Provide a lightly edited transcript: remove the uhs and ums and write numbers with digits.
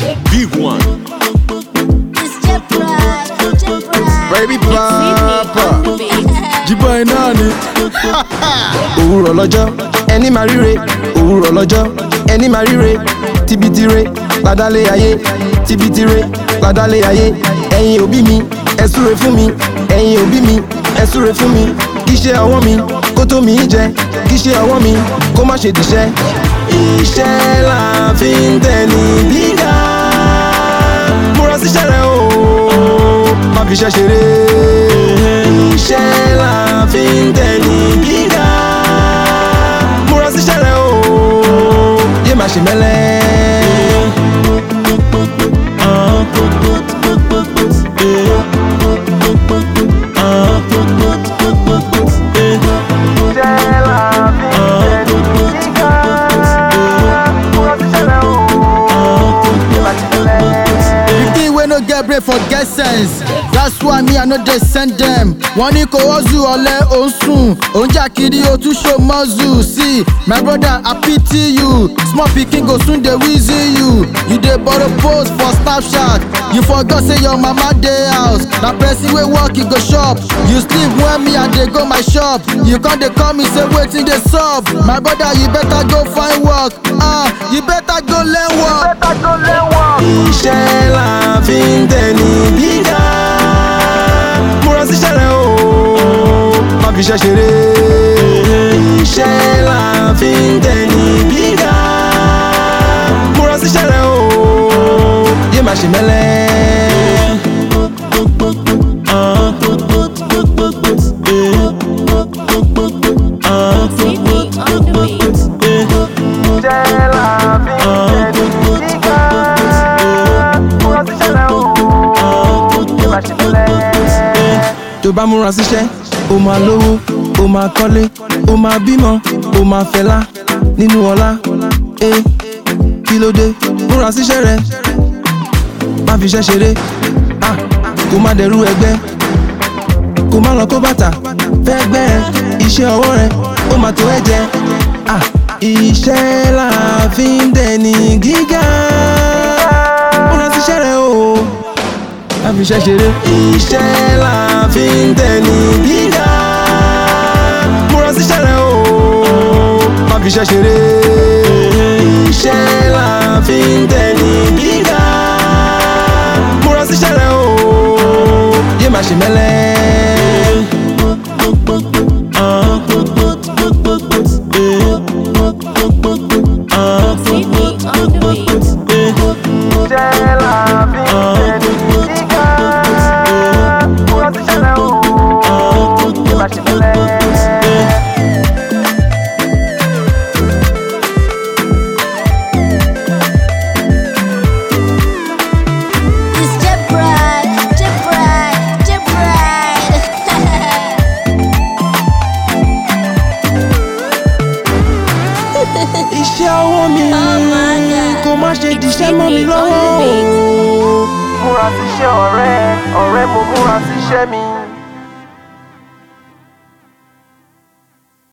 Big one. Baby papa Jiboy náà ni. Òwúrọ̀ lọ́jọ́ ẹni máa ríre. Òwúrọ̀ lọ́jọ́ ẹni máa ríre. Tibitire ládálé ayé. Tibitire ládálé ayé. Ẹ̀yin òbí mi ẹ súre fún mi. Ẹ̀yin òbí mi ẹ súre fún mi. Kíṣẹ́ ọwọ́ mi kó tó mi jẹ. Kíṣẹ́ ọwọ́ mi kó má ṣe dìṣẹ́. Iṣẹ́ là fi ń tẹ̀lé gíga. Múra síṣẹ́ rẹ o, má fi iṣẹ́ ṣeré. Iṣẹ́ là fi ń tẹ̀lé gíga. Múra síṣẹ́ rẹ o, yé má ṣe mẹ́lẹ́. No get brain for get sense. That's why me I no dey send them. Wọ́n ní kò wọ́zù ọ̀lẹ́ òun sùn. Òun jà kiri o tún show muscle. See my brother I pity you. Small pikin go soon dey wheezy you. You dey borrow pose for Snapchat. You forgot say your mama dey house. Na person wey work you go shop. You sleep when me I dey go my shop. You come dey call me say wetin dey sup. My brother you better go find work. You better go learn work. Iṣẹ́ là fi ń tẹ̀lé gíga. Múra síṣẹ́ rẹ o, má fi iṣẹ́ ṣeré. Iṣẹ́ là fi ń tẹ̀lé gíga. Múra síṣẹ́ rẹ o, yé má ṣe mẹ́lẹ́. Tó bá múra síṣẹ́, ó máa lówó, ó máa kọ́lé, ó máa bímọ, ó máa fẹlá nínú ọlá. Kí ló dé? Múra síṣẹ́ rẹ, má fi iṣẹ́ ṣeré. Kó má dẹrú ẹgbẹ́, kó má lọ kó bàtà fẹ́ gbẹ́ ẹ. Iṣẹ́ ọwọ́ rẹ, ó máa tó ẹ jẹ. Iṣẹ́ là fi ń dẹni gíga. Múra síṣẹ́ rẹ o, má fi iṣẹ́ ṣeré. Iṣẹ́ là fi ń tẹ̀lé gíga. Múra síṣẹ́ rẹ o, má fi iṣẹ́ ṣeré. Iṣẹ́ là fi ń tẹ̀lé gíga. Múra síṣẹ́ rẹ o, yé má ṣe mẹ́lẹ́. Iṣẹ́ ọwọ́ mi kò má ṣe dìṣẹ́ mọ́ mi lọ́wọ́. Múra síṣẹ́ ọ̀rẹ́, ọ̀rẹ́ mo múra síṣẹ́ mi.